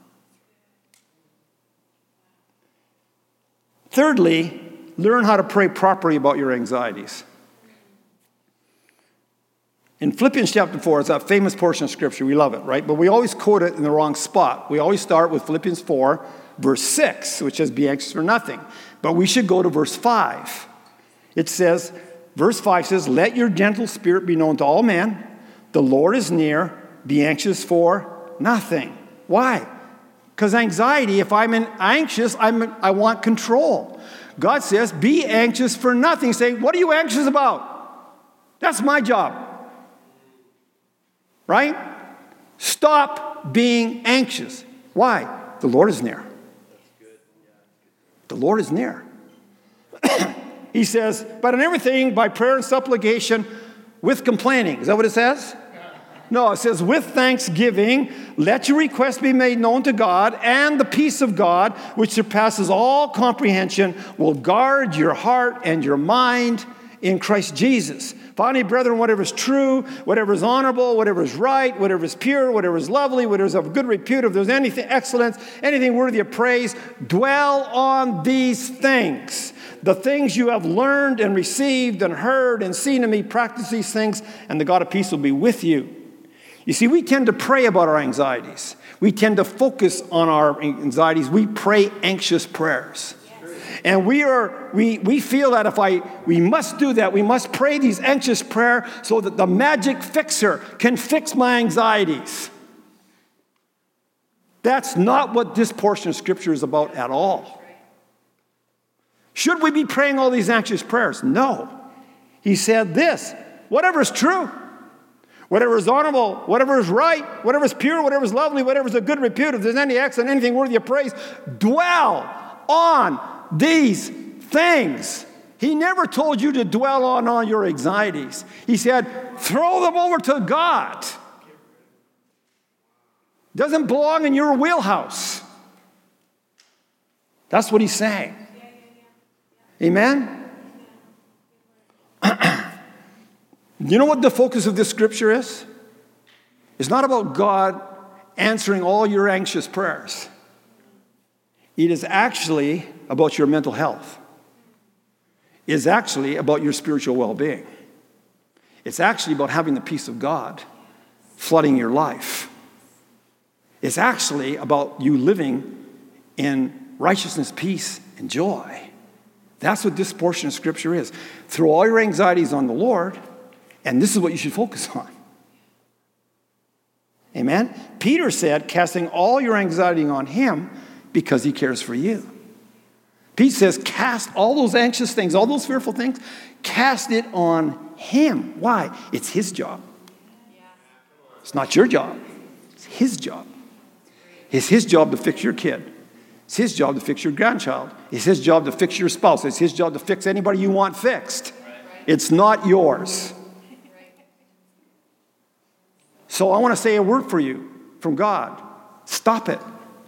Thirdly, learn how to pray properly about your anxieties. In Philippians chapter four, it's that famous portion of Scripture. We love it, right? But we always quote it in the wrong spot. We always start with Philippians four, verse six, which says, be anxious for nothing. But we should go to verse five. It says, verse five says, let your gentle spirit be known to all men. The Lord is near. Be anxious for nothing. Why? Because anxiety, if I'm in anxious, I'm, I want control. God says, be anxious for nothing. Say, what are you anxious about? That's my job. Right? Stop being anxious. Why? The Lord is near. The Lord is near. He says, but in everything, by prayer and supplication, with complaining. Is that what it says? No, it says, with thanksgiving, let your requests be made known to God, and the peace of God, which surpasses all comprehension, will guard your heart and your mind in Christ Jesus. Finally, brethren, whatever is true, whatever is honorable, whatever is right, whatever is pure, whatever is lovely, whatever is of good repute, if there's anything excellence, anything worthy of praise, dwell on these things. The things you have learned and received and heard and seen in me, practice these things, and the God of peace will be with you. You see, we tend to pray about our anxieties. We tend to focus on our anxieties. We pray anxious prayers. And we are we we feel that if I we must do that, we must pray these anxious prayers so that the magic fixer can fix my anxieties. That's not what this portion of Scripture is about at all. Should we be praying all these anxious prayers? No. He said this, whatever is true, whatever is honorable, whatever is right, whatever is pure, whatever is lovely, whatever is of good repute, if there's any excellent, anything worthy of praise, dwell on these things. He never told you to dwell on all your anxieties. He said, throw them over to God. Doesn't belong in your wheelhouse. That's what he's saying. Amen? You know what the focus of this scripture is? It's not about God answering all your anxious prayers. It is actually about your mental health. It is actually about your spiritual well-being. It's actually about having the peace of God flooding your life. It's actually about you living in righteousness, peace, and joy. That's what this portion of Scripture is. Throw all your anxieties on the Lord, and this is what you should focus on. Amen? Peter said, casting all your anxiety on him because he cares for you. Pete says, cast all those anxious things, all those fearful things, cast it on him. Why? It's his job. It's not your job. It's his job. It's his job to fix your kid. It's his job to fix your grandchild. It's his job to fix your spouse. It's his job to fix anybody you want fixed. It's not yours. So I want to say a word for you from God. Stop it.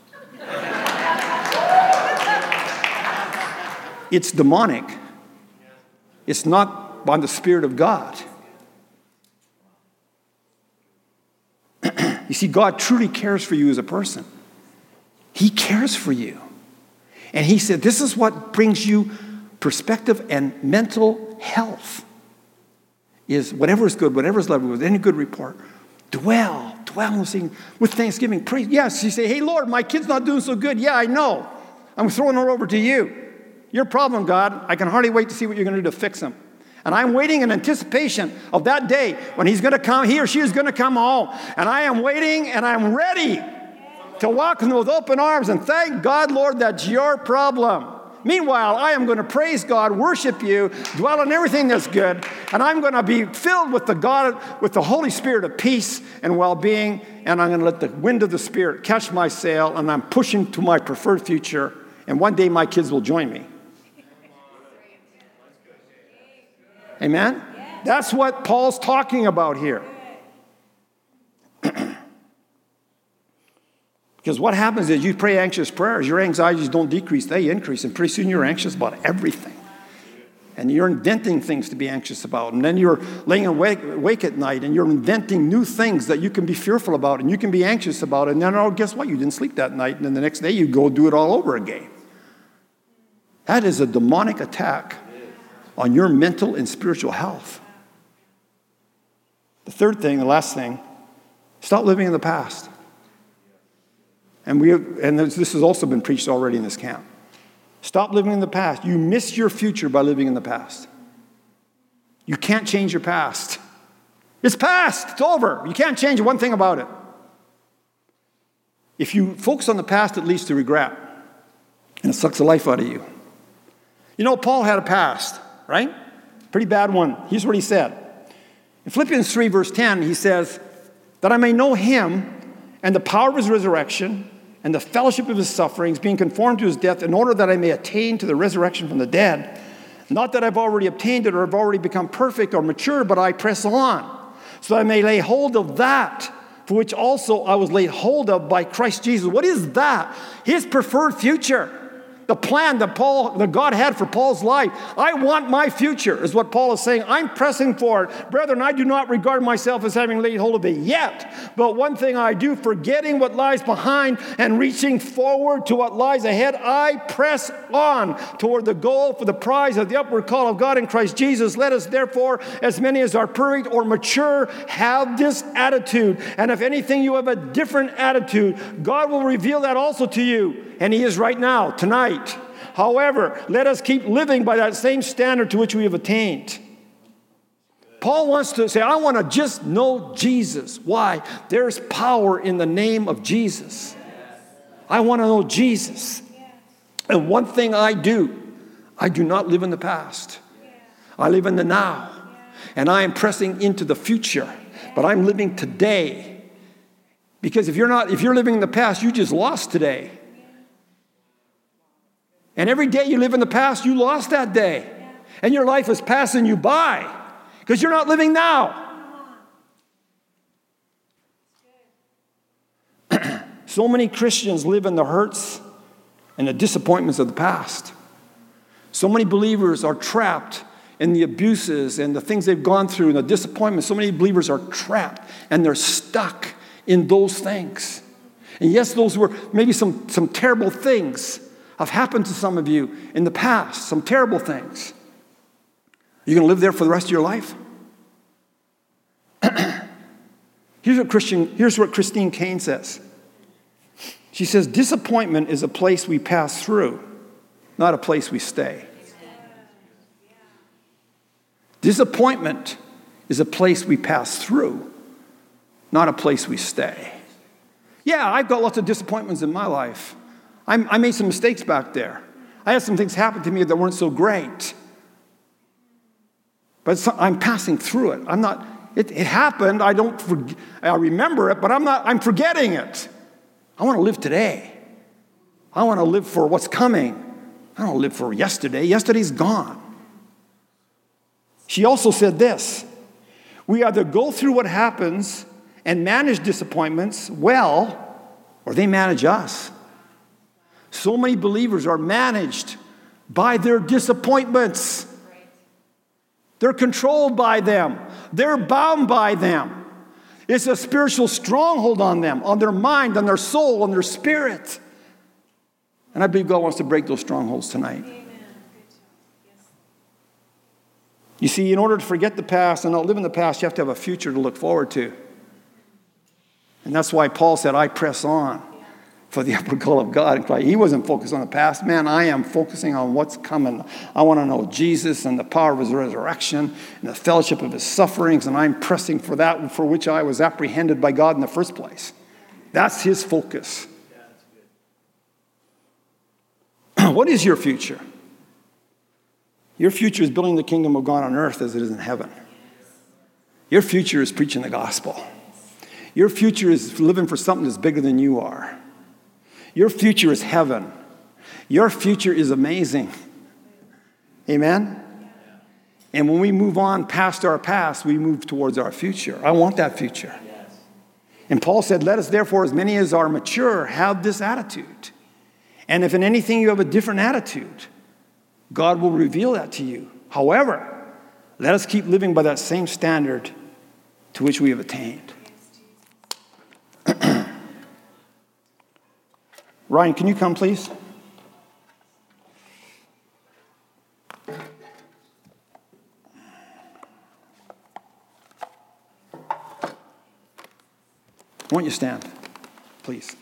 It's demonic. It's not by the Spirit of God. You see, God truly cares for you as a person. He cares for you. And he said, this is what brings you perspective and mental health. Is whatever is good, whatever is lovely, with any good report, dwell, dwell in seeing, with thanksgiving, praise. Yes, you say, hey, Lord, my kid's not doing so good. Yeah, I know. I'm throwing her over to you. Your problem, God. I can hardly wait to see what you're going to do to fix him. And I'm waiting in anticipation of that day when he's going to come, he or she is going to come home. And I am waiting and I'm ready to walk in with open arms and thank God, Lord, that's your problem. Meanwhile, I am going to praise God, worship you, dwell on everything that's good, and I'm going to be filled with the God, with the Holy Spirit of peace and well-being, and I'm going to let the wind of the Spirit catch my sail, and I'm pushing to my preferred future, and one day my kids will join me. Amen? That's what Paul's talking about here. Because what happens is you pray anxious prayers, your anxieties don't decrease, they increase. And pretty soon you're anxious about everything. And you're inventing things to be anxious about. And then you're laying awake, awake at night and you're inventing new things that you can be fearful about and you can be anxious about. And then, oh, guess what? You didn't sleep that night. And then the next day you go do it all over again. That is a demonic attack on your mental and spiritual health. The third thing, the last thing, stop living in the past. And we and this has also been preached already in this camp. Stop living in the past. You miss your future by living in the past. You can't change your past. It's past. It's over. You can't change one thing about it. If you focus on the past, it leads to regret. And it sucks the life out of you. You know, Paul had a past, right? Pretty bad one. Here's what he said. In Philippians three, verse ten, he says, that I may know him and the power of his resurrection and the fellowship of his sufferings, being conformed to his death, in order that I may attain to the resurrection from the dead. Not that I've already obtained it or have already become perfect or mature, but I press on, so that I may lay hold of that for which also I was laid hold of by Christ Jesus. What is that? His preferred future. The plan that Paul, that God had for Paul's life. I want my future, is what Paul is saying. I'm pressing for it. Brethren, I do not regard myself as having laid hold of it yet. But one thing I do, forgetting what lies behind and reaching forward to what lies ahead, I press on toward the goal for the prize of the upward call of God in Christ Jesus. Let us therefore, as many as are perfect or mature, have this attitude. And if anything you have a different attitude, God will reveal that also to you. And he is right now, tonight. However, let us keep living by that same standard to which we have attained. Paul wants to say, I want to just know Jesus. Why? There's power in the name of Jesus. I want to know Jesus. And one thing I do, I do not live in the past. I live in the now. And I am pressing into the future. But I'm living today. Because if you're not, if you're living in the past, you just lost today. And every day you live in the past, you lost that day. And your life is passing you by because you're not living now. So many Christians live in the hurts and the disappointments of the past. So many believers are trapped in the abuses and the things they've gone through and the disappointments. So many believers are trapped and they're stuck in those things. And yes, those were maybe some, some terrible things have happened to some of you in the past, some terrible things. You're going to live there for the rest of your life? here's, what Christian, here's what Christine Kane says. She says, disappointment is a place we pass through, not a place we stay. Disappointment is a place we pass through, not a place we stay. Yeah, I've got lots of disappointments in my life. I'm, I made some mistakes back there. I had some things happen to me that weren't so great. But so, I'm passing through it. I'm not, it, it happened. I don't, forg- I remember it, but I'm not, I'm forgetting it. I want to live today. I want to live for what's coming. I don't live for yesterday. Yesterday's gone. She also said this, we either go through what happens and manage disappointments well, or they manage us. So many believers are managed by their disappointments. They're controlled by them. They're bound by them. It's a spiritual stronghold on them, on their mind, on their soul, on their spirit. And I believe God wants to break those strongholds tonight. Amen. You see, in order to forget the past and not live in the past, you have to have a future to look forward to. And that's why Paul said, I press on for the upward call of God in Christ. He wasn't focused on the past. Man, I am focusing on what's coming. I want to know Jesus and the power of his resurrection and the fellowship of his sufferings, and I'm pressing for that for which I was apprehended by God in the first place. That's his focus. What is your future? Your future is building the kingdom of God on earth as it is in heaven. Your future is preaching the gospel. Your future is living for something that's bigger than you are. Your future is heaven. Your future is amazing. Amen? And when we move on past our past, we move towards our future. I want that future. And Paul said, let us therefore, as many as are mature, have this attitude. And if in anything you have a different attitude, God will reveal that to you. However, let us keep living by that same standard to which we have attained. Ryan, can you come, please? Won't you stand, please?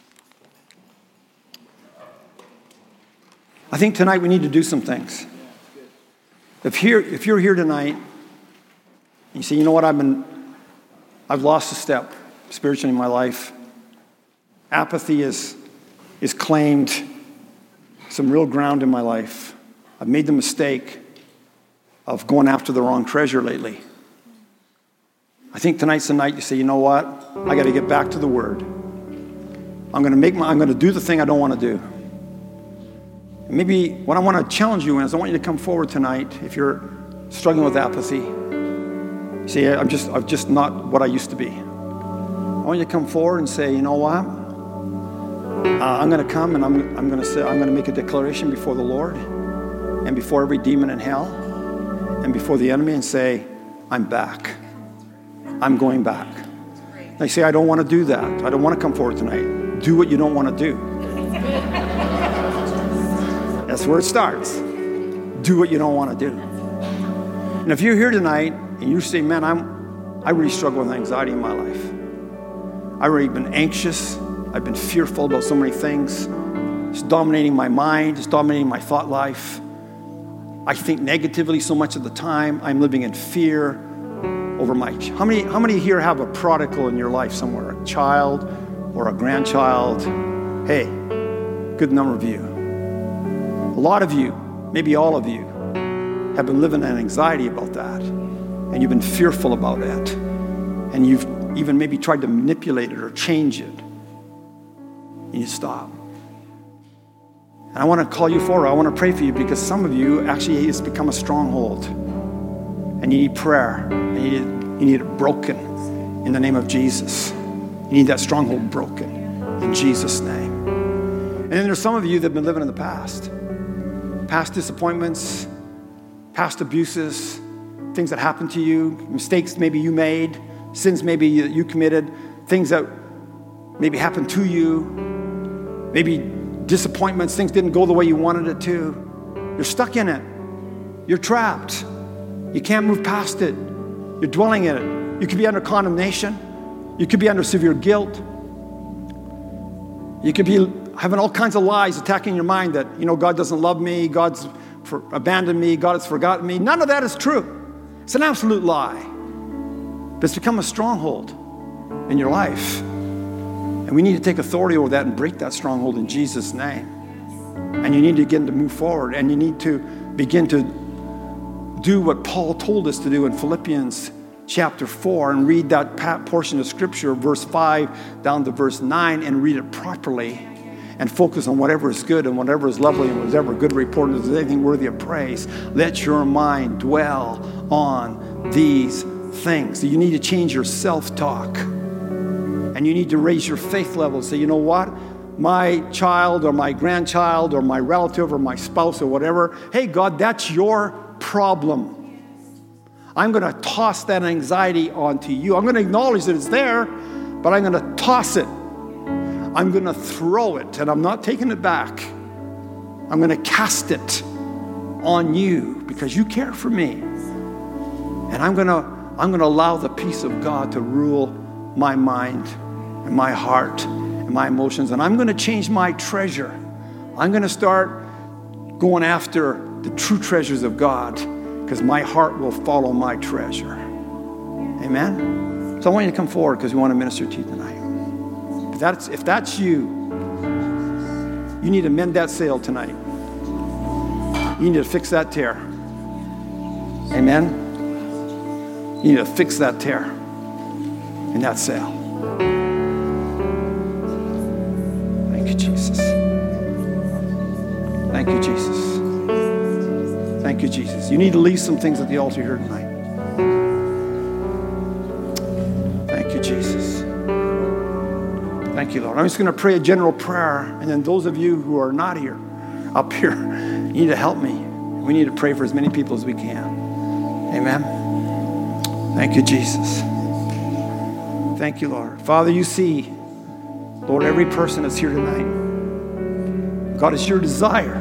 I think tonight we need to do some things. If here, if you're here tonight, and you say, you know what, I've been, I've lost a step spiritually in my life. Apathy is, is claimed some real ground in my life. I've made the mistake of going after the wrong treasure lately. I think tonight's the night you say, you know what, I got to get back to the Word. I'm going to make my, I'm going to do the thing I don't want to do. Maybe what I want to challenge you in is I want you to come forward tonight if you're struggling with apathy. See, I'm just, I'm just not what I used to be. I want you to come forward and say, you know what? Uh, I'm going to come and I'm, I'm going to say, I'm going to make a declaration before the Lord and before every demon in hell and before the enemy and say, I'm back. I'm going back. They say, I don't want to do that. I don't want to come forward tonight. Do what you don't want to do. That's where it starts. Do what you don't want to do. And if you're here tonight and you say, man, I'm, I really struggle with anxiety in my life. I've really been anxious. I've been fearful about so many things. It's dominating my mind. It's dominating my thought life. I think negatively so much of the time. I'm living in fear over my... How many, how many here have a prodigal in your life somewhere? A child or a grandchild? Hey, good number of you. A lot of you, maybe all of you, have been living in anxiety about that. And you've been fearful about it. And you've even maybe tried to manipulate it or change it. And you stop. And I want to call you forward. I want to pray for you because some of you actually it's become a stronghold. And you need prayer. And you need, you need it broken in the name of Jesus. You need that stronghold broken in Jesus' name. And then there's some of you that have been living in the past. Past disappointments, past abuses, things that happened to you, mistakes maybe you made, sins maybe you committed, things that maybe happened to you, maybe disappointments, things didn't go the way you wanted it to. You're stuck in it. You're trapped. You can't move past it. You're dwelling in it. You could be under condemnation. You could be under severe guilt. You could be having all kinds of lies attacking your mind that, you know, God doesn't love me, God's for, abandoned me, God has forgotten me. None of that is true. It's an absolute lie. But it's become a stronghold in your life. And we need to take authority over that and break that stronghold in Jesus' name. And you need to begin to move forward. And you need to begin to do what Paul told us to do in Philippians chapter four and read that portion of Scripture, verse five down to verse nine, and read it properly. and focus on whatever is good and whatever is lovely and whatever good report is anything worthy of praise. Let your mind dwell on these things. You need to change your self-talk. And you need to raise your faith level. Say, you know what? My child or my grandchild or my relative or my spouse or whatever, hey, God, that's your problem. I'm going to toss that anxiety onto you. I'm going to acknowledge that it's there, but I'm going to toss it. I'm going to throw it, and I'm not taking it back. I'm going to cast it on you because you care for me. And I'm going to, I'm going to allow the peace of God to rule my mind and my heart and my emotions. And I'm going to change my treasure. I'm going to start going after the true treasures of God because my heart will follow my treasure. Amen? So I want you to come forward because we want to minister to you tonight. If that's, if that's you, you need to mend that sail tonight. You need to fix that tear. Amen? You need to fix that tear in that sail. Thank you, Jesus. Thank you, Jesus. Thank you, Jesus. You need to leave some things at the altar here tonight. Thank you, Jesus. Thank you, Lord. I'm just going to pray a general prayer, and then those of you who are not here, up here, you need to help me. We need to pray for as many people as we can. Amen. Thank you, Jesus. Thank you, Lord. Father, you see, Lord, every person that's here tonight. God, it's your desire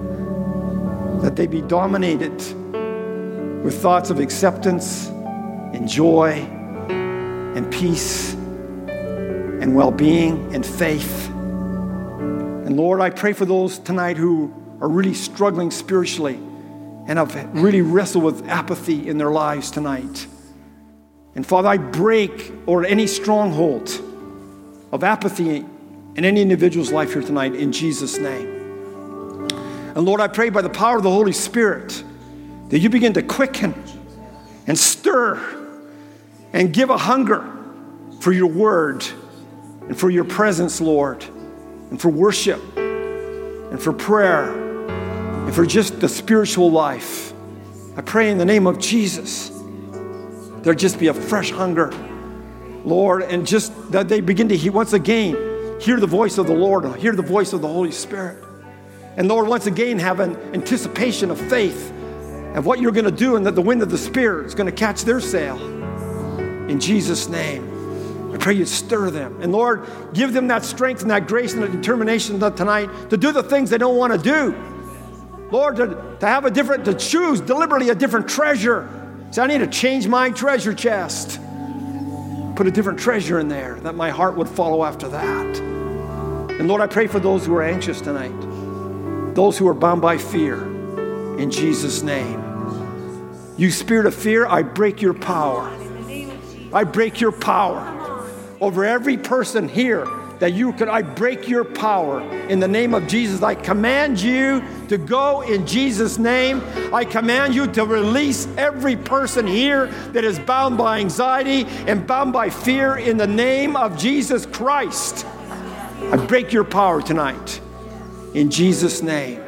that they be dominated with thoughts of acceptance and joy and peace and well-being and faith. And Lord, I pray for those tonight who are really struggling spiritually and have really wrestled with apathy in their lives tonight. And Father, I break, Lord, any stronghold of apathy in any individual's life here tonight in Jesus' name. And Lord, I pray by the power of the Holy Spirit that you begin to quicken and stir and give a hunger for your word and for your presence, Lord, and for worship and for prayer and for just the spiritual life. I pray in the name of Jesus, there just be a fresh hunger, Lord, and just that they begin to hear, once again, hear the voice of the Lord, hear the voice of the Holy Spirit. And Lord, once again, have an anticipation of faith of what you're going to do and that the wind of the Spirit is going to catch their sail. In Jesus' name, I pray you stir them. And Lord, give them that strength and that grace and that determination tonight to do the things they don't want to do. Lord, to, to have a different, to choose deliberately a different treasure. Say, I need to change my treasure chest. Put a different treasure in there that my heart would follow after that. And Lord, I pray for those who are anxious tonight. Those who are bound by fear, in Jesus' name. You spirit of fear, I break your power. I break your power over every person here that you could, I break your power in the name of Jesus. I command you to go in Jesus' name. I command you to release every person here that is bound by anxiety and bound by fear in the name of Jesus Christ. I break your power tonight. In Jesus' name.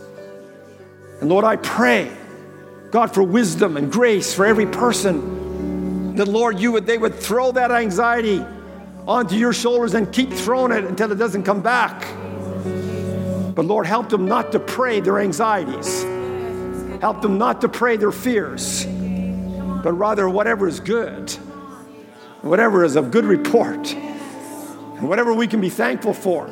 And Lord, I pray, God, for wisdom and grace for every person. That, Lord, you would, they would throw that anxiety onto your shoulders and keep throwing it until it doesn't come back. But Lord, help them not to pray their anxieties. Help them not to pray their fears. But rather whatever is good, whatever is of good report, and whatever we can be thankful for.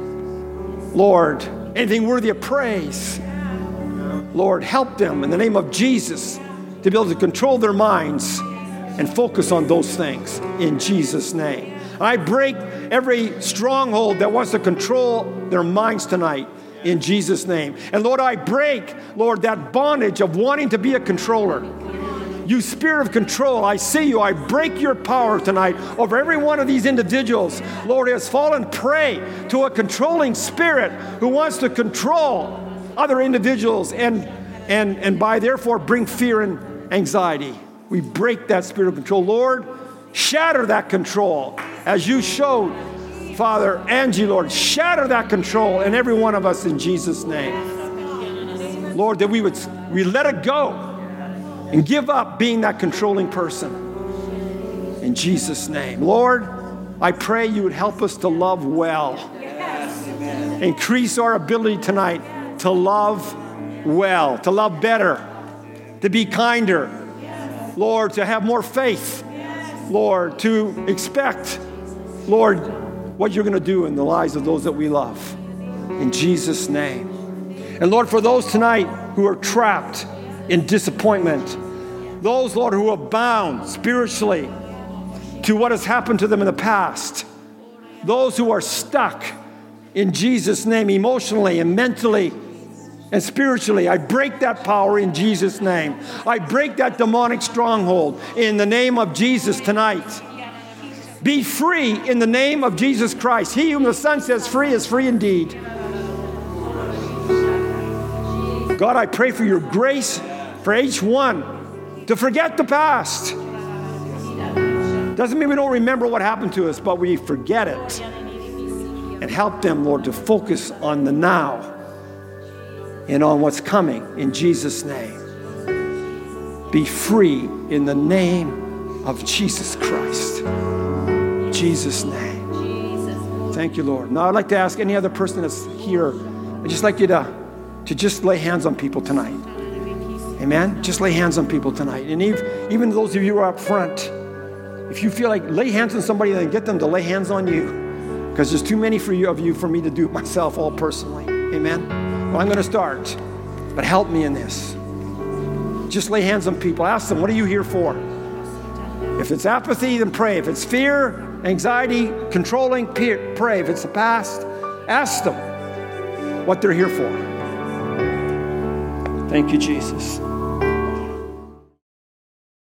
Lord, anything worthy of praise. Lord, help them in the name of Jesus to be able to control their minds and focus on those things in Jesus' name. I break every stronghold that wants to control their minds tonight in Jesus' name. And Lord, I break, Lord, that bondage of wanting to be a controller. You spirit of control, I see you. I break your power tonight over every one of these individuals. Lord, has fallen prey to a controlling spirit who wants to control other individuals and, and, and by therefore bring fear and anxiety. We break that spirit of control. Lord, shatter that control as you showed Father, Angie, Lord, shatter that control in every one of us in Jesus' name. Lord, that we would we let it go and give up being that controlling person in Jesus' name. Lord, I pray you would help us to love well. Increase our ability tonight to love well, to love better, to be kinder. Lord, to have more faith. Lord, to expect, Lord, what you're going to do in the lives of those that we love. In Jesus' name. And Lord, for those tonight who are trapped in disappointment, those, Lord, who are bound spiritually to what has happened to them in the past, those who are stuck in Jesus' name emotionally and mentally and spiritually, I break that power in Jesus' name. I break that demonic stronghold in the name of Jesus tonight. Be free in the name of Jesus Christ. He whom the Son sets free is free indeed. God, I pray for your grace for each one to forget the past. Doesn't mean we don't remember what happened to us, but we forget it. And help them, Lord, to focus on the now and on what's coming in Jesus' name. Be free in the name of Jesus Christ. Jesus' name. Thank you, Lord. Now I'd like to ask any other person that's here, I'd just like you to, to just lay hands on people tonight. Amen? Just lay hands on people tonight. And even, even those of you who are up front, if you feel like lay hands on somebody, then get them to lay hands on you. Because there's too many for you, of you for me to do it myself all personally. Amen? Well, I'm going to start. But help me in this. Just lay hands on people. Ask them, what are you here for? If it's apathy, then pray. If it's fear, anxiety, controlling, pray. If it's the past, ask them what they're here for. Thank you, Jesus.